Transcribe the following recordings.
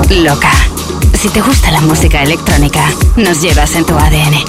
Loca. Si te gusta la música electrónica, nos llevas en tu ADN.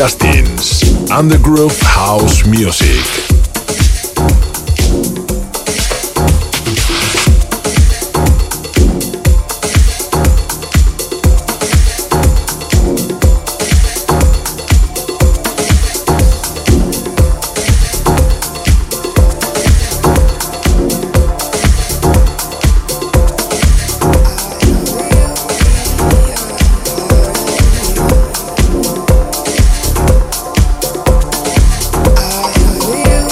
Justin's Undergroove House Music. I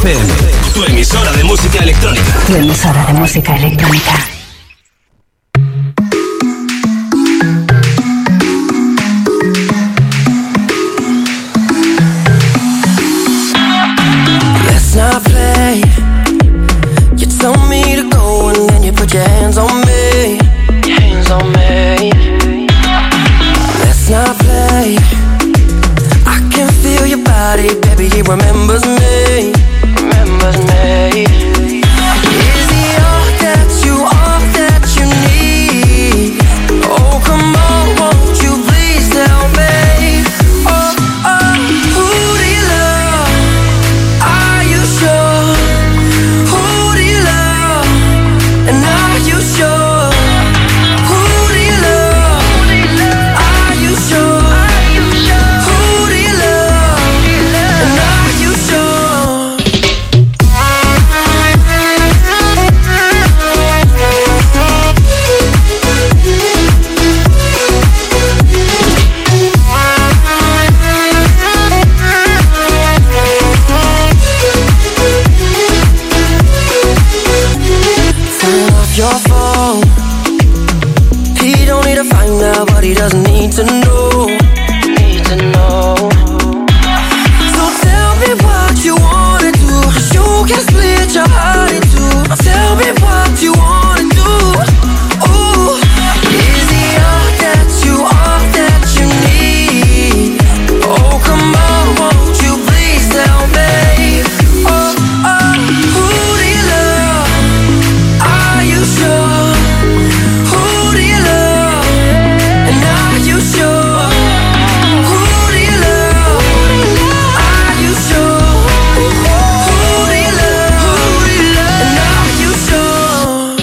FM. Tu emisora de música electrónica. Tu emisora de música electrónica. Let's not play. You told me to go and then you put your hands on me. Hands on me. Let's not play. I can feel your body, baby, he remembers me. Remembers me. Is he all that you need? Oh, come on, won't you please tell me? Oh, oh, who do you love? Are you sure? Who do you love? And are you sure? Who do you love? Are you sure? Who do you love? And are you sure? Turn off your phone. He don't need to find out what he doesn't need to know. Need to know. So tell me what you wanna do. You can split your heart in two. Tell me what you wanna do. Ooh, is he all that you need? Oh, come on, won't you please tell me? Oh, oh, who do you love? Are you sure? Who do you love? And are you sure? Who do you love? Are you sure? Who do you love? And are you sure?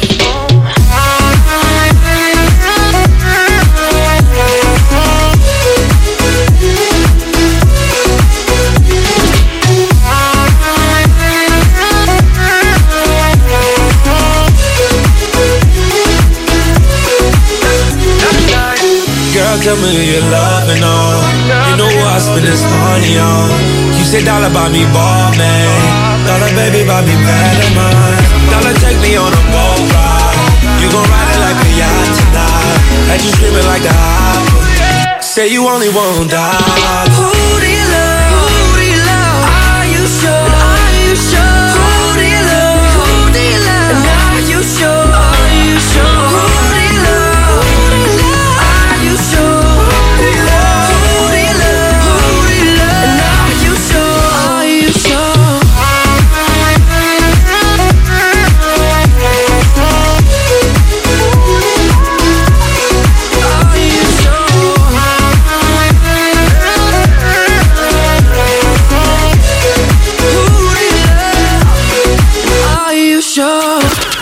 Girl, tell me who you're loving on. You know what I spend this money on. You say dollar buy me ball, man. Dollar baby buy me better mine. Dollar take me on a boat ride. You gon' ride it like a yacht tonight. Had you screaming like a hopper. Say you only want $1. Who do you love? Who do you love? Are you sure? Are you sure? Who do you love? Who do you love? And are you sure? Are you sure? Who do you love? Who do you love? Are you sure? Who do you love? Who do you love? Who do you love? And are you sure? Are you sure? Are you sure?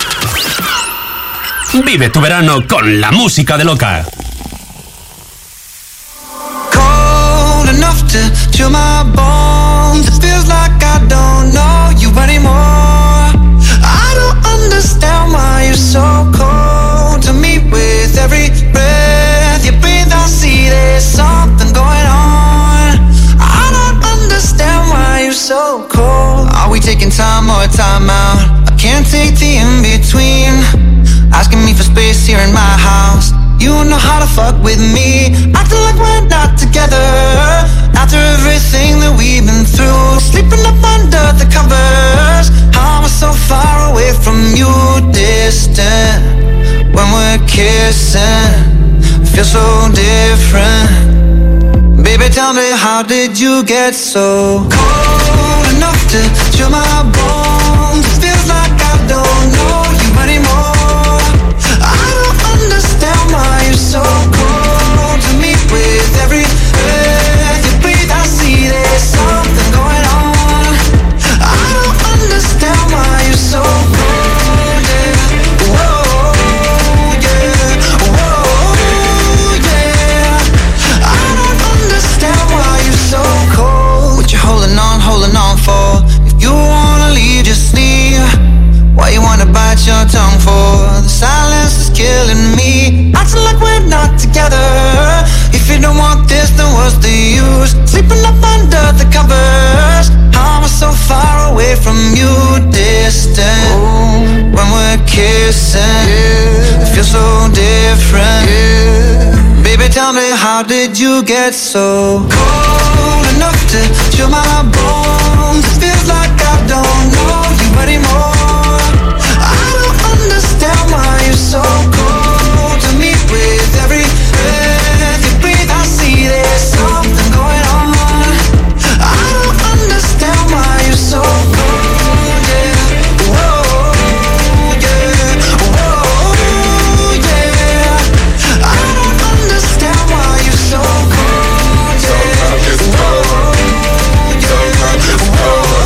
Vive tu verano con la música de Loca. Cold enough to chill my bones. It feels like I don't know you anymore. I don't understand why you're so cold to me. With every breath you breathe, I see there's something going on. I don't understand why you're so cold. Are we taking time or time out? I can't take the in-between. Asking me for space here in my house. You know how to fuck with me. Acting like we're not together. After everything that we've been through. Sleeping up under the covers. How am I so far away from you? Distant. When we're kissing, feel so different. Baby, tell me, how did you get so cold enough to chill my bones? It feels like I don't know you anymore. I don't understand why you're so cold to me. With every breath you breathe, I see there's something going on. I don't understand why you're so cold, yeah. Whoa, yeah. Whoa, yeah. I don't understand why you're so cold. What you holding on for? If you wanna leave, just leave. Why you wanna bite your tongue for? The silence is killing me. Acting like we're not together. If you don't want this, then what's the use? Sleeping up under the covers. How am I so far away away from you, distant. When we're kissing, it feels so different. Baby, tell me, how did you get so cold enough to chill my bones? It feels like I don't know you anymore. I don't understand why you're so cold to me. With every breath you breathe, I see there's something going on. I don't understand why you're so cold, yeah. Whoa, yeah. Whoa, yeah. I don't understand why you're so cold, yeah. Whoa, yeah.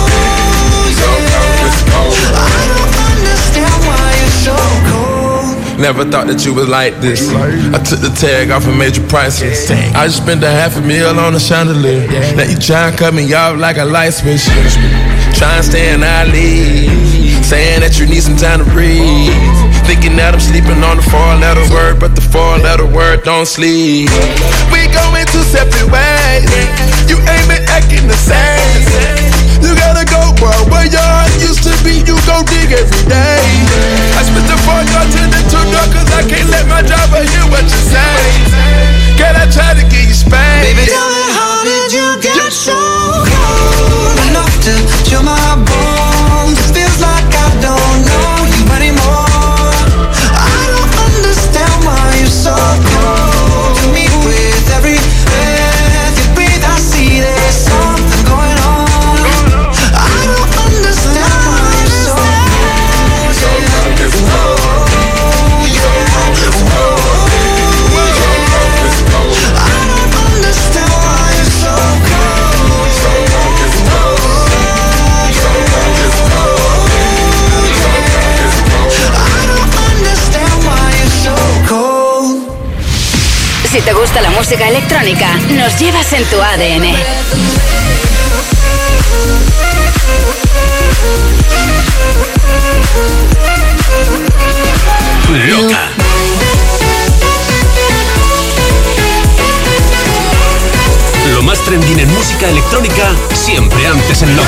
I don't understand why you're so cold. Never thought that you was like this. I took the tag off and made you priceless. I just spent $500,000 on a chandelier. Now you try and cut me off like a light switch. Try and stay in our league, saying that you need some time to breathe. Thinking that I'm sleeping on the 4-letter word, but the 4-letter word don't sleep. We going two separate ways. You ain't been acting the same. You gotta go, bro. Where your heart used to be, you go dig every day. I spit the 4-door to the 2-door, cause I can't let my driver hear what you say. Can I try to get you spanked? Baby, tell me, how did you get so cold enough to chill my bones? It feels like I don't know you anymore. I don't understand why you're so cold to me. With every breath you breathe, I see there's something going on. I don't understand why you're so cold, yeah. Whoa, yeah. Whoa, yeah. I don't understand why you're so cold. I don't understand why you're so cold. Si te gusta la música electrónica, nos llevas en tu ADN. Loca. Lo más trending en música electrónica, siempre antes en Loca.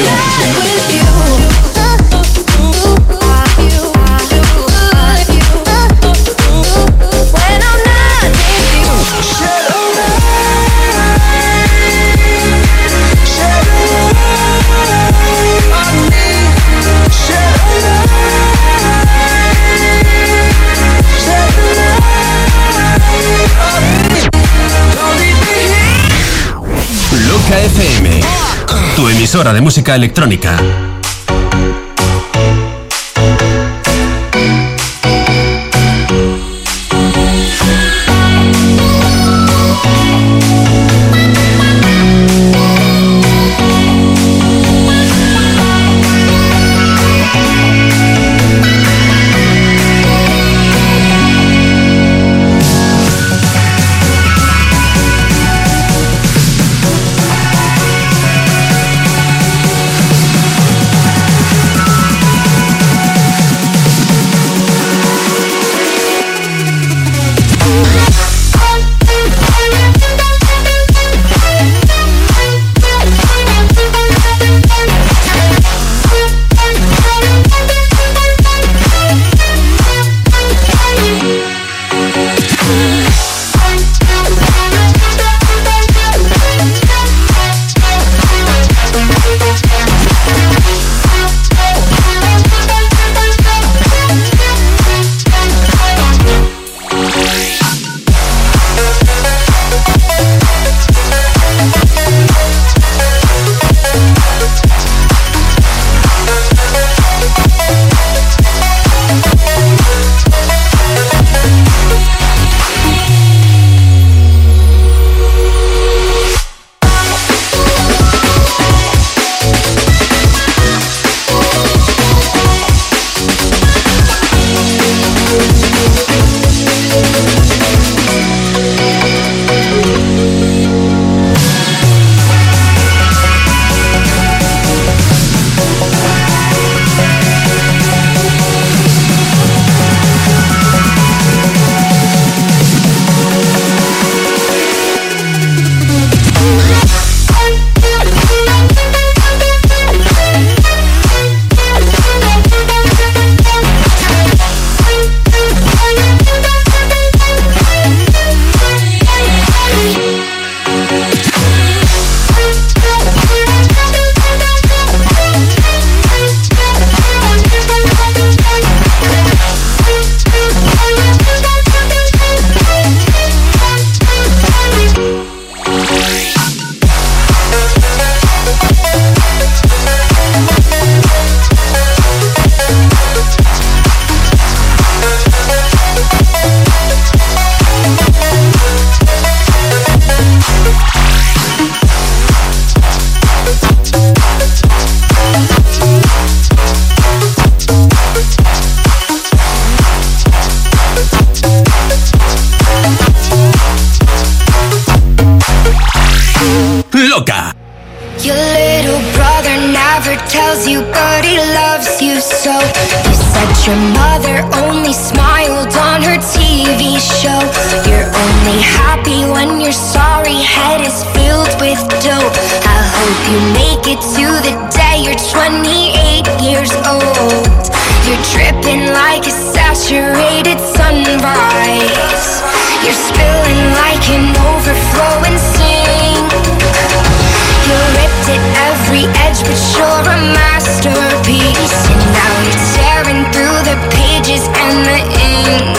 Loca FM, tu emisora de música electrónica. never tells you, but he loves you so. You said your mother only smiled on her TV show. You're only happy when your sorry head is filled with dope. I hope you make it to the day you're 28 years old. You're dripping like a saturated sunrise. You're spilling like an overflowing sink. You ripped at every edge, but you're a masterpiece. And now you're tearing through the pages and the ink.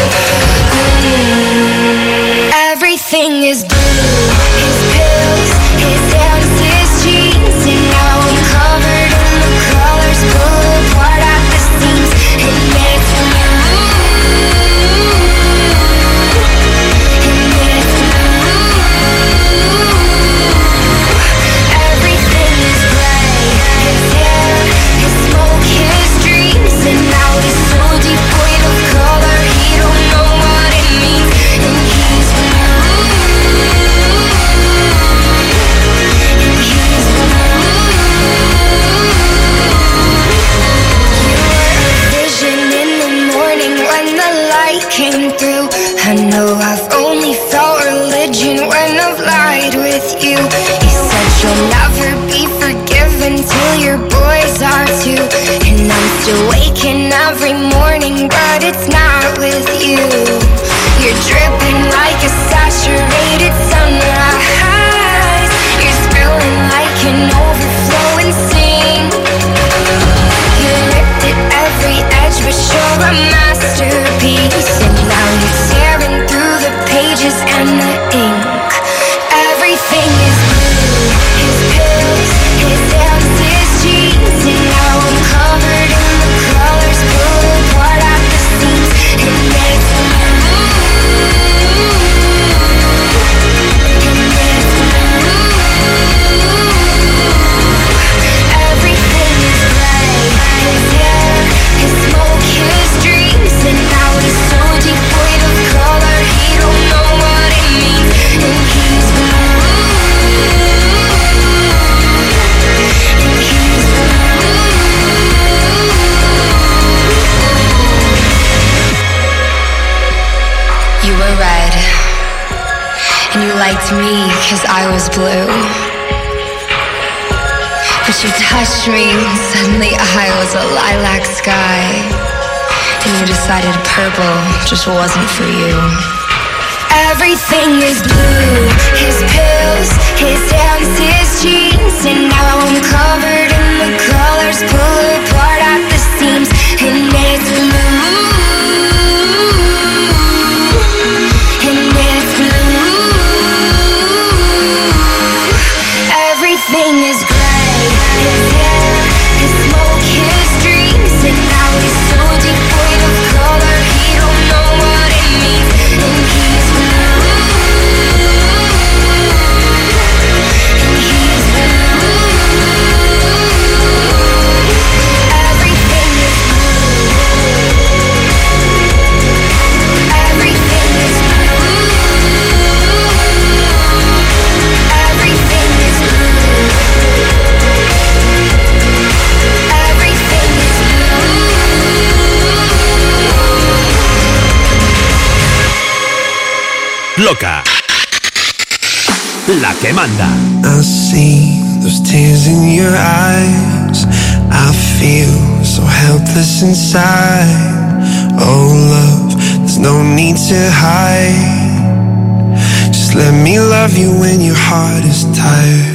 Everything is blue. His pills, his hands, his jeans. And now I'm covered in the colors, pull apart at the seams. And it's blue. Came through. I know I've only felt religion when I've lied with you. You said you'll never be forgiven till your boys are too. And I'm still waking every morning, but it's not with you. You're dripping like a saturated sunrise. You're spilling like an overflowing sink. You ripped at every edge, but you're a masterpiece. And now you're tearing through the pages and the ink. Everything is blue. His pills, his hands, his jeans. And now I'm covered in the colors, pull apart at the seams. And it's blue. And it's blue. Everything is gray. His hair, his smoke, his dreams. And now he's so devoid of color, he don't know what it means. And he's blue. And he's blue. You were red, and you liked me 'cause I was blue. But you touched me, suddenly I was a lilac sky. And you decided purple just wasn't for you. Everything is blue. His pills, his hands, his jeans. And now I'm covered in the colors, pull apart at the seams. And it's blue. And it's blue. Everything is gray. His hair, his smoke, his dreams. And now he's so devoid of color, he don't know what it means. And he's blue. And he's blue. Everything is blue. Everything is blue. Everything is blue. Everything is blue. Loca. La que manda. I see those tears in your eyes. I feel so helpless inside. Oh love, there's no need to hide. Just let me love you when your heart is tired.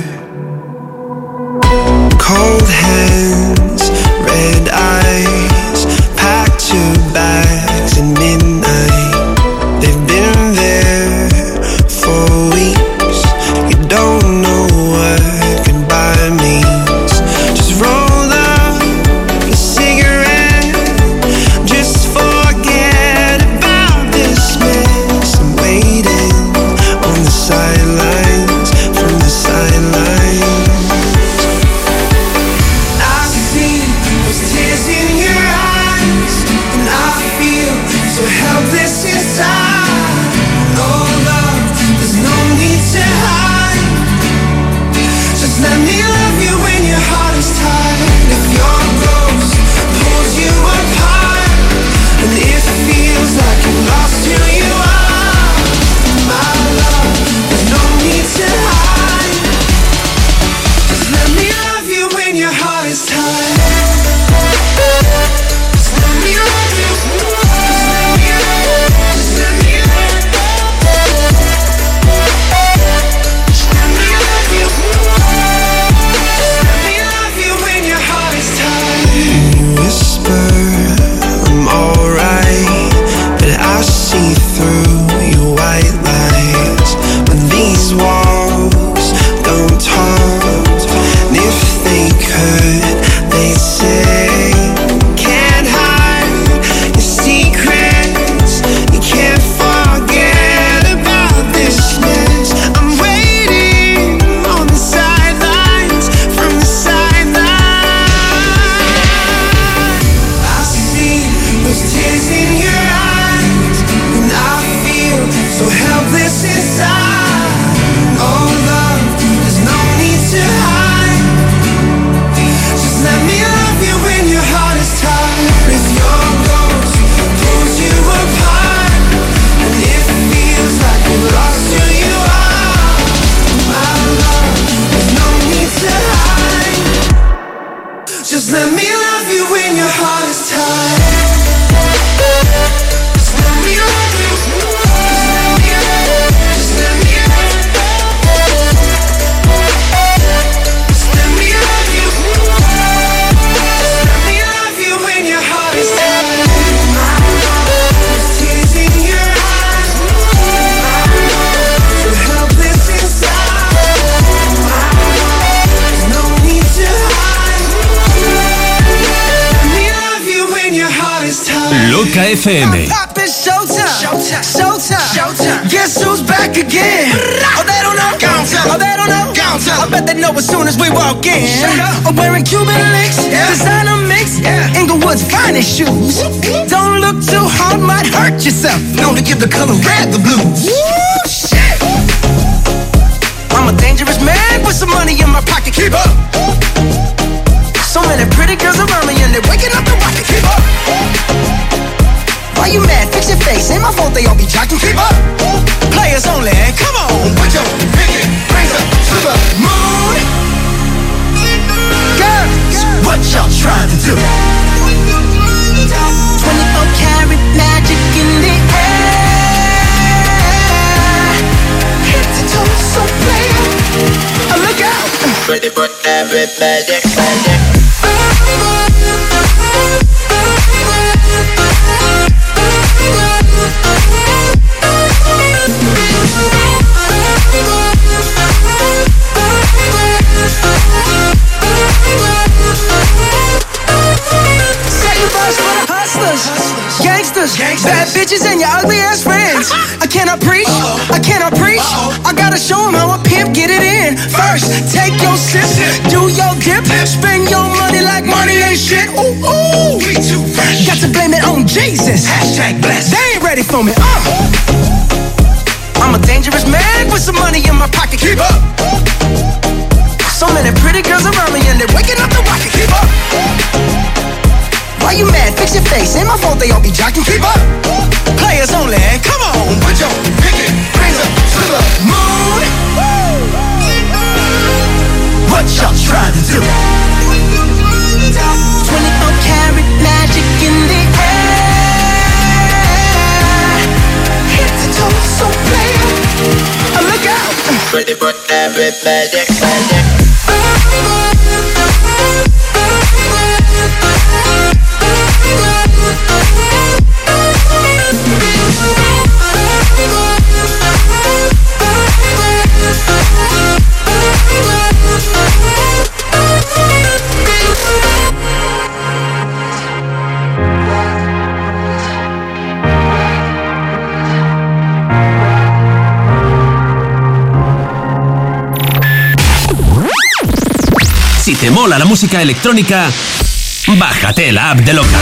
Cold hands, red eyes, packed your bags at midnight. They've been there for weeks. You don't know what goodbye means. Just roll up a cigarette. Just forget about this mess. I'm waiting on the sidelines, from the sidelines. I your heart is tired. Just let me love you. Just let me love you. Just let me love you. Just let me love you when your heart is tired. You whisper I'm alright, but I see through your white lies. But these walls don't talk, and if they could, they'd say, can't hide your secrets, you can't forget about this mess. I'm waiting on the sidelines, from the sidelines. I see those tears in your eyes, and I feel so helpless inside. Oh love, there's no need to hide. Just let me love you when your heart is tired. If your ghost pulls you apart, and it feels like you've lost who you are, my love, there's no need to hide. Just let me love you when your heart is tired. Just let me love you. Just let me love you. Just let me love you. Just let me love you when your heart is tired. There's tears in your eyes, so helpless inside. There's no need to hide. Let me love you when your heart is tired. Loca FM. Pop, it's showtime. Showtime. Guess who's back again? Oh, they don't know. Oh, they don't know. I bet they know as soon as we walk in. I'm wearing Cuban links, designer mix, Inglewood's finest shoes. Don't look too hard, might hurt yourself. Known to give the color red the blues. Woo, shit. I'm a dangerous man with some money in my pocket. Keep up. So many pretty girls around me and they're waking up the rocket. Keep up. Why you mad? Fix your face. Ain't my fault they all be jocking. Keep up. Players only. Come on. Put your pinky rings up to the moon. Girls, what y'all trying to do? 24 karat magic in the air. Head to toe, so player. Look out. Ready for every magic. Bad bitches and your ugly ass friends. I cannot preach. I gotta show them how a pimp get it in. First, take your sip, do your dip, spend your money like money ain't shit. Ooh, got to blame it on Jesus. #blessed. They ain't ready for me. I'm a dangerous man with some money in my pocket. Keep up. So many pretty girls around me and they're waking up the rocket. Keep up. Why you mad? Fix your face. Ain't my fault they all be jocking. Keep up. Players only. Come on. Put your pinky rings up to the moon. What y'all trying to do? 24 karat magic in the air. Head to toe, so player. Look out. Ready for every magic. Si te mola la música electrónica, bájate la app de Loca.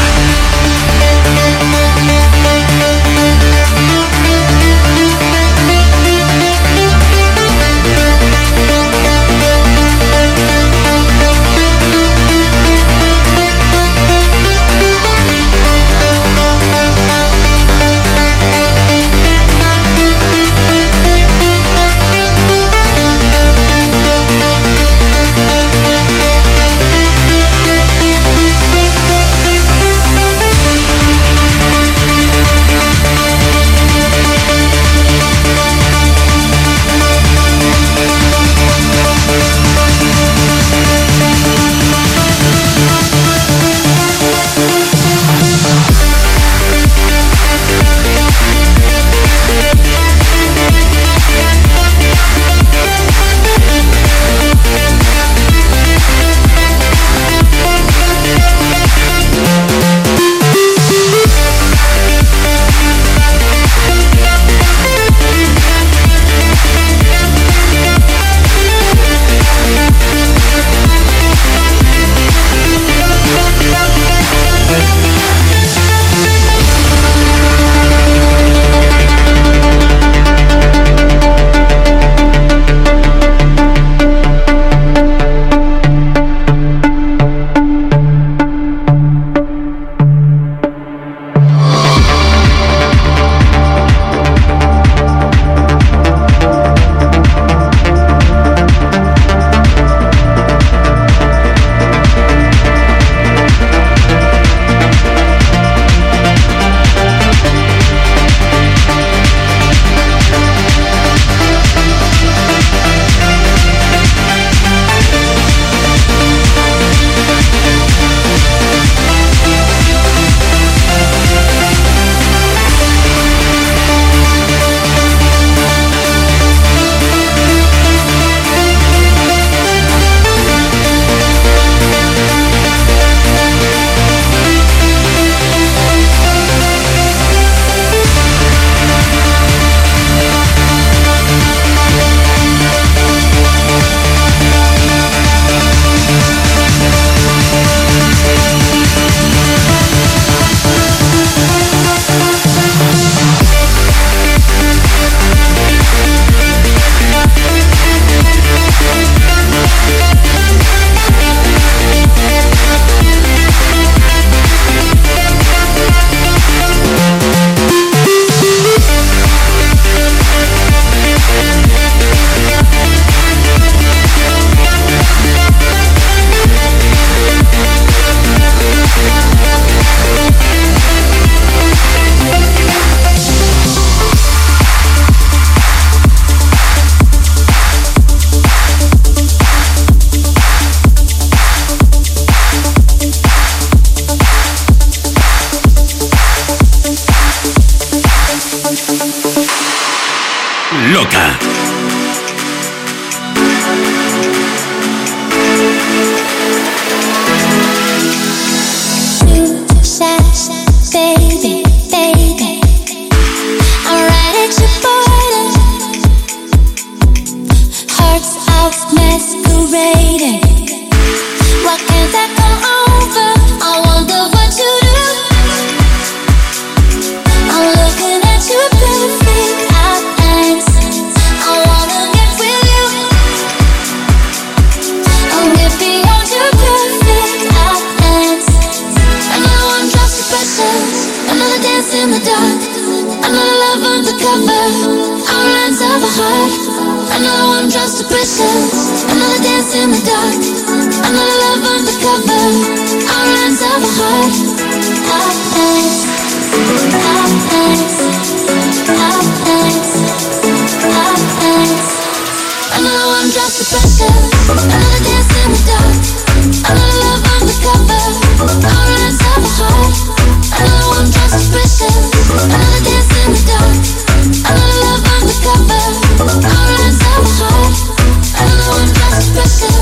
outlines of a heart. Outlines, outlines, outlines, outlines. Another one drops the pressure. Another dance in the dark. Another love undercover. Outlines of a heart. Another one drops the pressure. Another dance in the dark. Another love undercover. Outlines of a heart. Another one drops the pressure.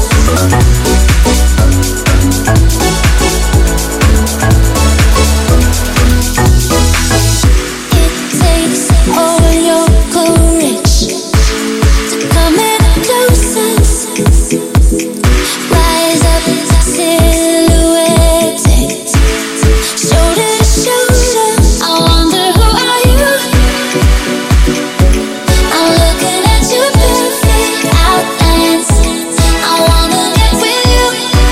It takes all your courage to come in closer. Rise up, silhouetted, shoulder to shoulder. I wonder who are you? I'm looking at your perfect outlines. I wanna get with you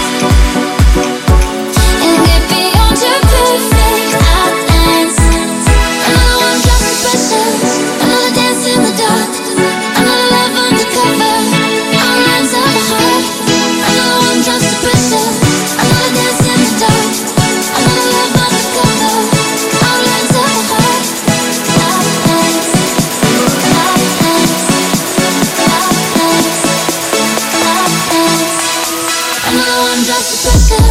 and get beyond your perfect outlines. Another one drops the pressure. Another dance in the dark. Another love undercover. Outlines of a heart. Another one drops the pressure. Another dance in the dark. Another love undercover. Outlines of a heart. Outlines, outlines, outlines, outlines. Another one drops the pressure.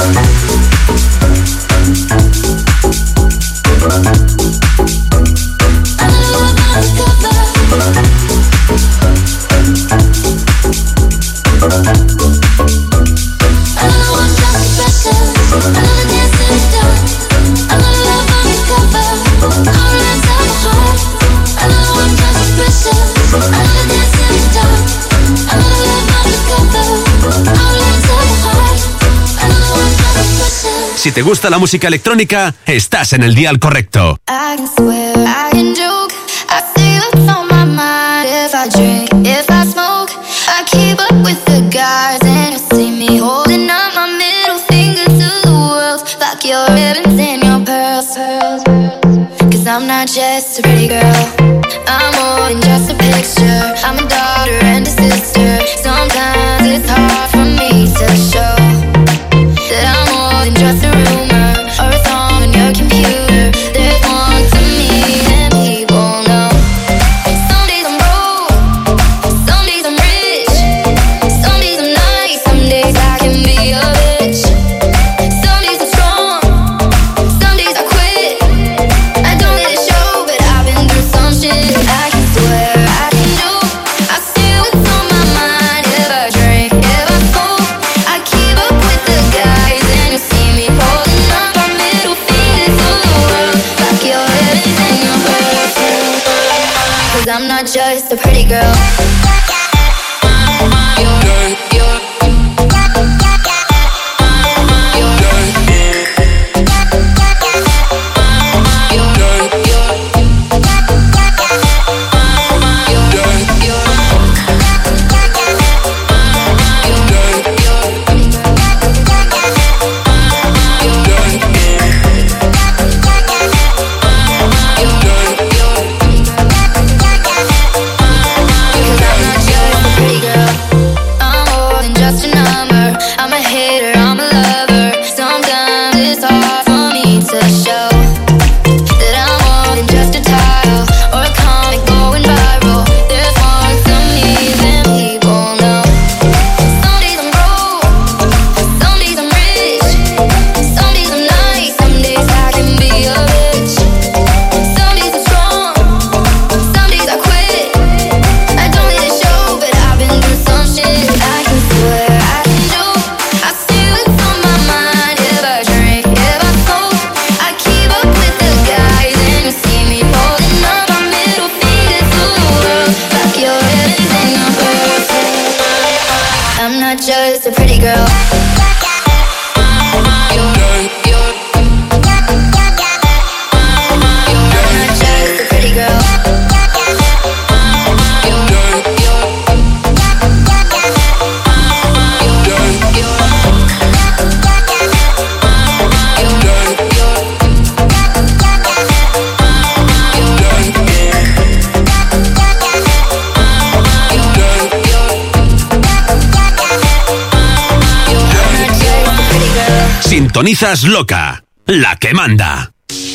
Another love undercover. Another one drops the pressure. Another dance in the dark. Another love undercover. Outlines of a heart. Another one drops the pressure. Another dance in the dark. Another love undercover. Outlines of a heart. Another one drops the pressure. Si te gusta la música electrónica, estás en el dial correcto. I can swear, I can joke. I say what's on my mind. If I drink, if I smoke, I keep up with the guys, and you see me holding up my middle finger to the world. Fuck your ribbons and your pearls. Cause I'm not just a pretty girl, I'm more than just a picture. I'm a daughter and a sister. Sometimes it's hard for me to show that I'm more than just a rumor or a song on your computer. There's more to me than people know. Some days I'm broke, some days I'm rich, some days I'm nice, some days I can be a bitch. Some days I'm strong, some days I quit. I don't let it show, but I've been through some shit. I can swear, I can joke, I say what's on my mind. If I drink, if I smoke, I keep up with the guys, and you see me holding up my middle finger to the world. Fuck your ribbons and your pearls. Cause I'm not just a pretty girl. Cause I'm not Sintonizas Loca, la que manda.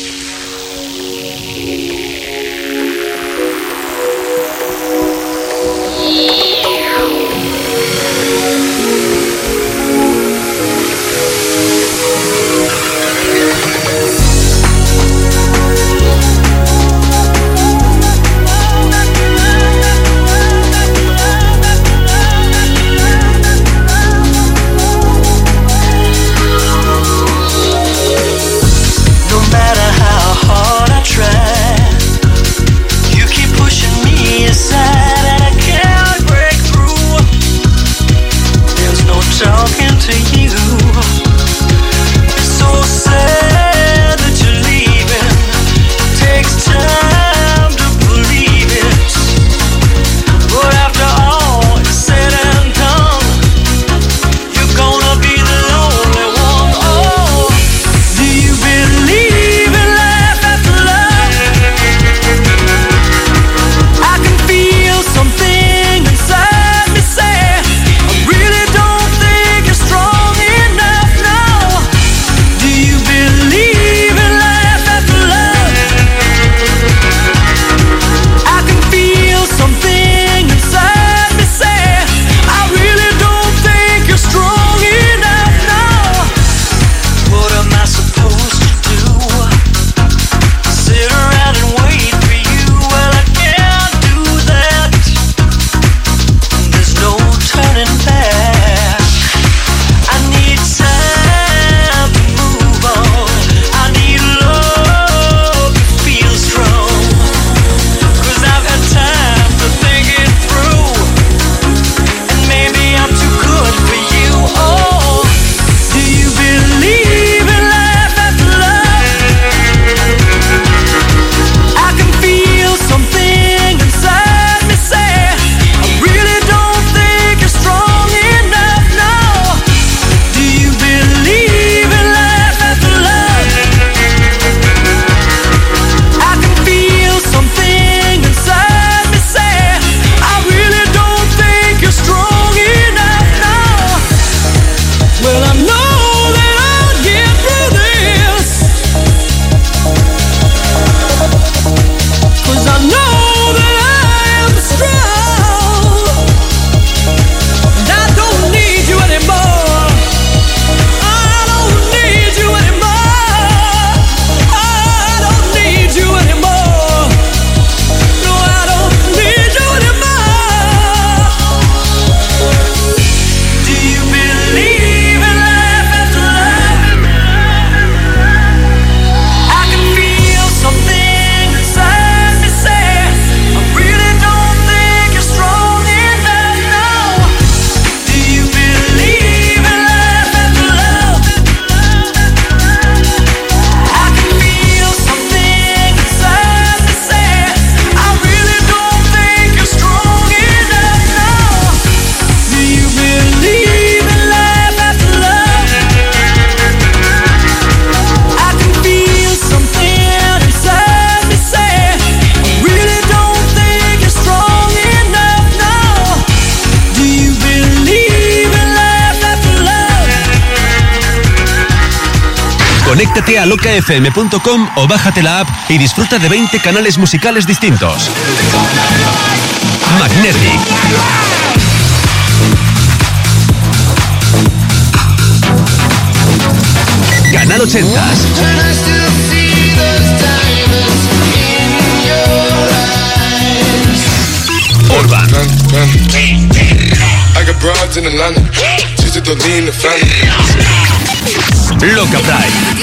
Conéctate a locafm.com o bájate la app y disfruta de 20 canales musicales distintos. Magnetic. Canal 80. Urban. I got broads in Atlanta. She's the lean the family. Loca Pride.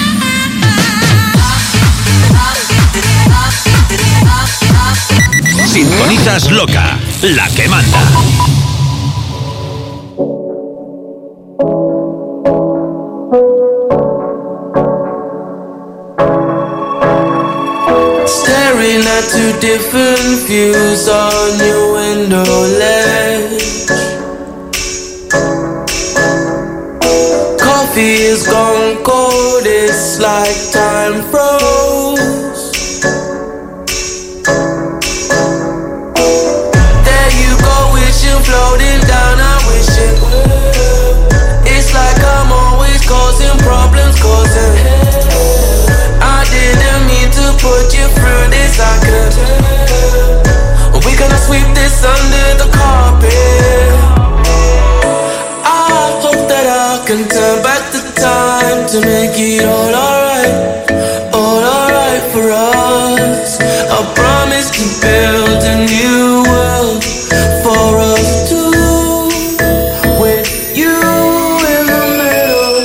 Sintonizas Loca, la que manda. Staring at two different views on your window ledge. Coffee is gone cold, it's like time froze. There you go, wishing floating down, I wish it would. It's like I'm always causing problems. can turn back the time to make it all alright for us. I promise to build a new world for us two, with you in the middle.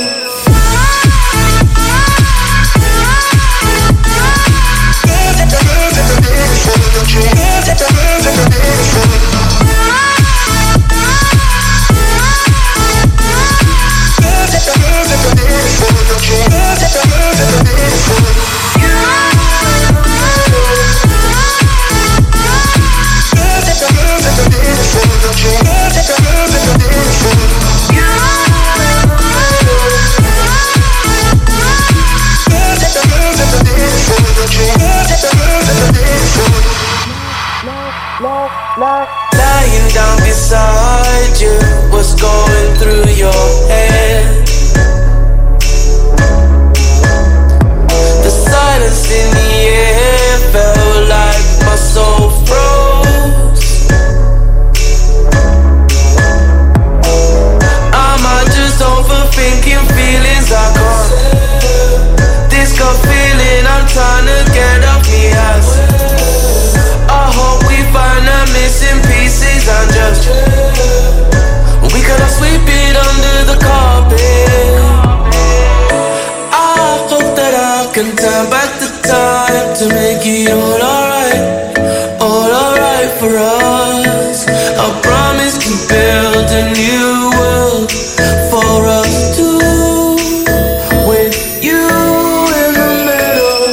Lying down beside you, what's going through your head? The silence in the air felt like my soul froze. Am I just overthinking feelings I can't? This gut feeling I'm trying to get off me ass. I hope we find the missing pieces and just we cannot sweep it under the carpet. I hope that I can turn back the time to make it all alright for us. I promise to build a new world for us two, with you in the middle.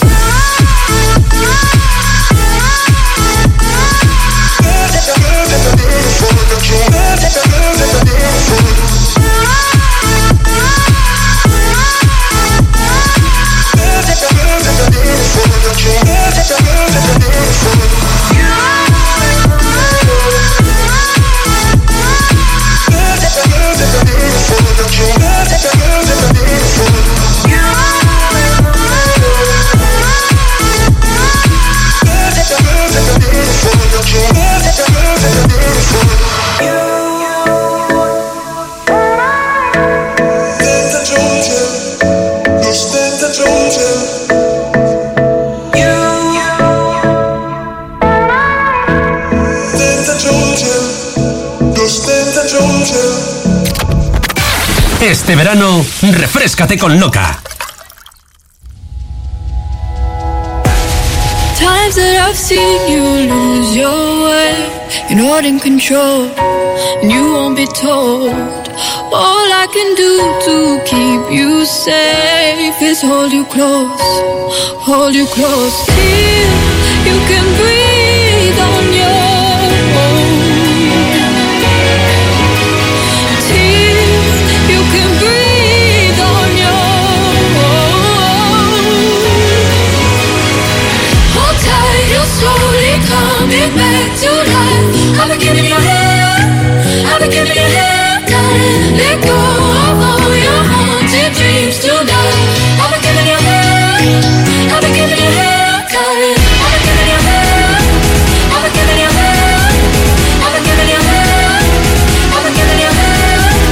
Este verano, refréscate con Loca. Times that I've seen you lose your way, you're not in control, and you won't be told. All I can do to keep you safe is hold you close till you can breathe on your own. Slowly coming back to life. I've been giving you hell, I've been giving you hell. Gotta let go of all your haunted dreams tonight. I've been giving you hell, I've been giving you hell. Gotta, I've been giving you hell, I've been giving you hell, I've been giving you hell, I've been giving you hell.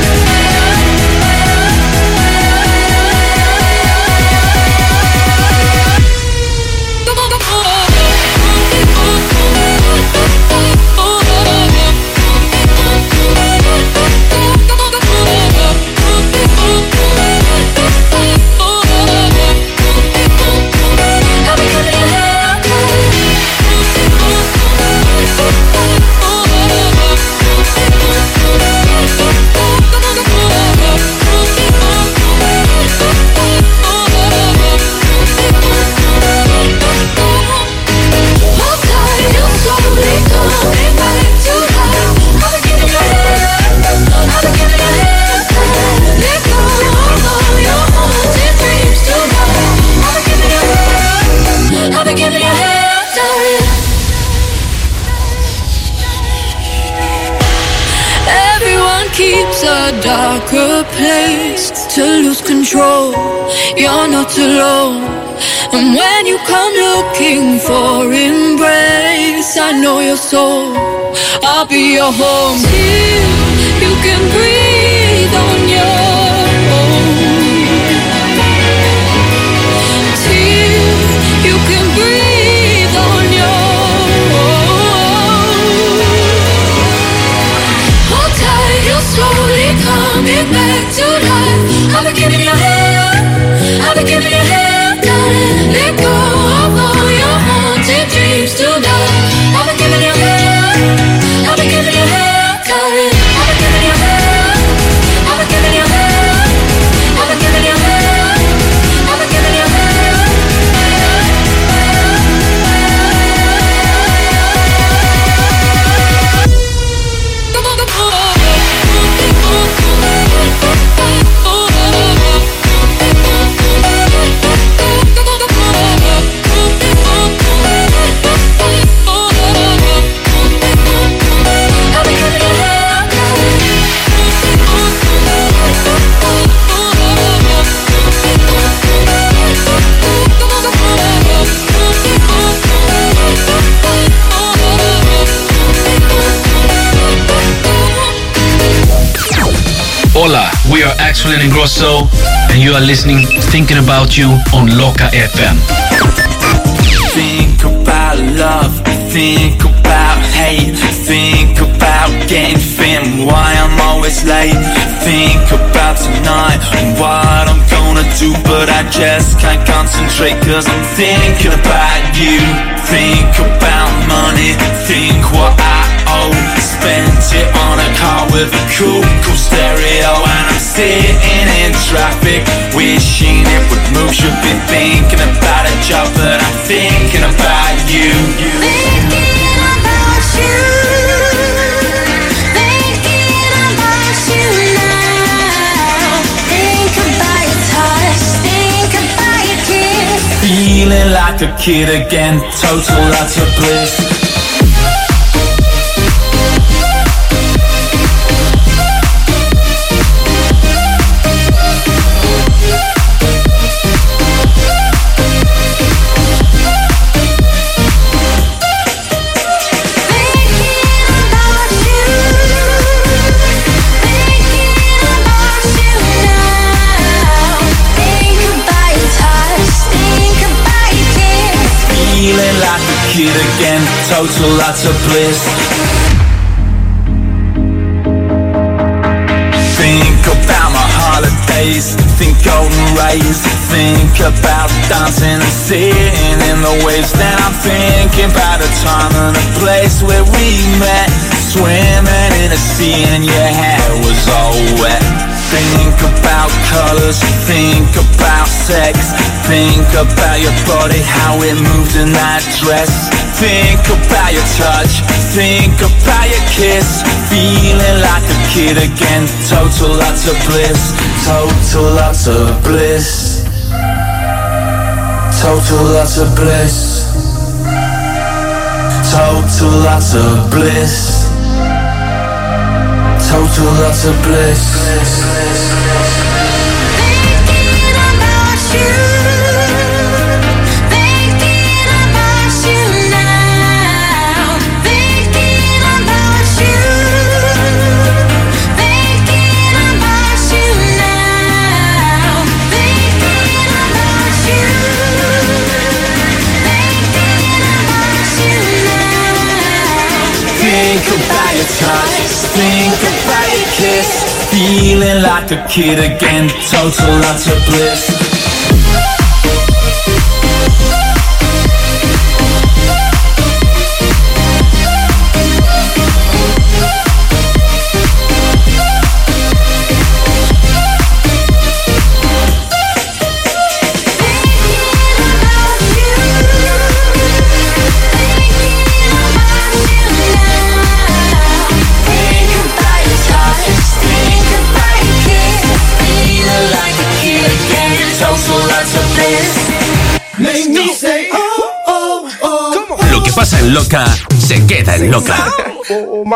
Keeps a darker place to lose control. You're not alone. And when you come looking for embrace, I know your soul. I'll be your home till you can breathe on your own. Till you can breathe on your own. Hold tight, you're slowly coming back to life. I've been giving you hell, I've been giving you hell. Gotta let go of all your haunted dreams tonight. I've been giving you hell, I've been giving you hell. Gotta, I've been giving you hell, I've been giving you hell, I've been giving you hell, I've been giving you Hola, we are Axel and Ingrosso, and you are listening Thinking About You on Loca FM. Think about love, think about hate, think about getting thin, why I'm always late. Think about tonight and what I'm gonna do, but I just can't concentrate cause I'm thinking about you. Think about money, think what I owe, spent it on a car with a cool stereo, and I'm sitting in traffic wishing it would move. Should be thinking about a job, but I'm thinking about you. thinking about you, thinking about you now. Think about your touch, think about your kiss. Feeling like a kid again, total utter bliss. Again, total utter bliss. Think about my holidays, think golden rays, think about dancing and sitting in the waves. Then I'm thinking about a time and a place where we met, swimming in a sea and your hair was all wet. Think about colors, think about sex, think about your body, how it moved in that dress. Think about your touch, think about your kiss. Feeling like a kid again, total utter bliss. Total utter bliss. Total utter bliss. Total utter bliss. Total utter bliss. Thinking about you, thinking about you now. Thinking about you, thinking about you now. Thinking about you, thinking about you now. Think about your touch, think about your kiss. Feeling like a kid again, total utter bliss. Lo que pasa en Loca se queda en Loca. I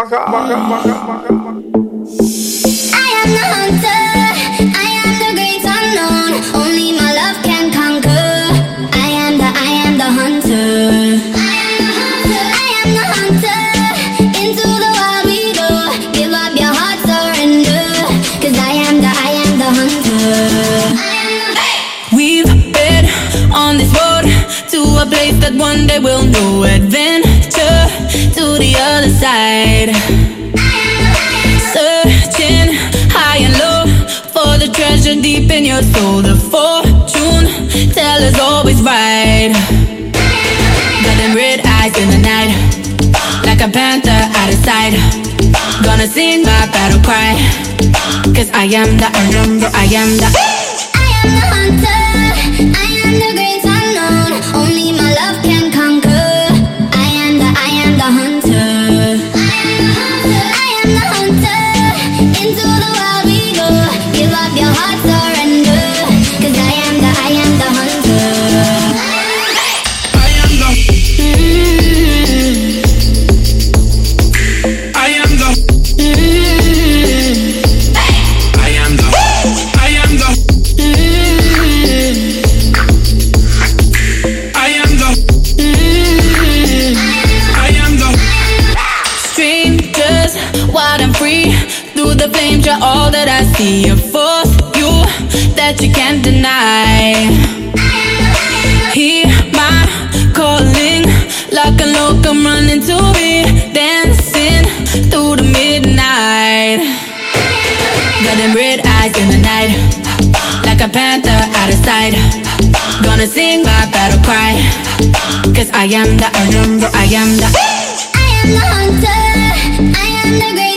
am the hunter, I am the great unknown. Only my love can conquer. I am the hunter. I am the hunter. Into the wild we go. Give up your heart, so one day we'll know adventure to the other side. Searching high and low for the treasure deep in your soul. The fortune teller's always right. Got them red eyes in the night, like a panther out of sight. Gonna sing my battle cry, 'cause I am the hunter. I am the hunter. I am the great unknown. Only my love can conquer. I am the hunter. I am the hunter. Into the wild we go. Give up your heart, surrender. 'Cause I am the hunter. The flames are all that I see. A force you that you can't deny. Hear my calling, like a locum running to me, dancing through the midnight. Got them red eyes in the night, like a panther out of sight. Gonna sing my battle cry, 'cause I am the hunter. I am the hunter. I am the great